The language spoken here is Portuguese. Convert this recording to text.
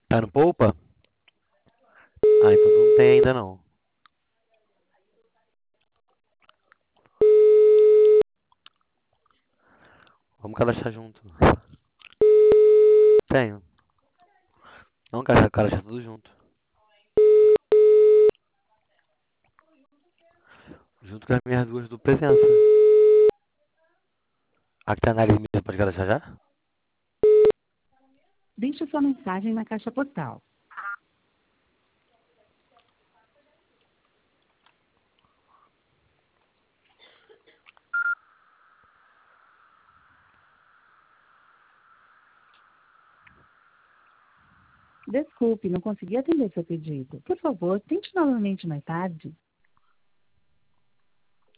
Tá no Poupa? Ah, então não tem ainda não. Vamos cadastrar junto. Tenho. Não, cara, cadastrar tudo junto. Junto com as minhas duas do presença. A que tá na limite pode cadastrar já? Deixe sua mensagem na caixa postal. Desculpe, não consegui atender seu pedido. Por favor, tente novamente mais tarde.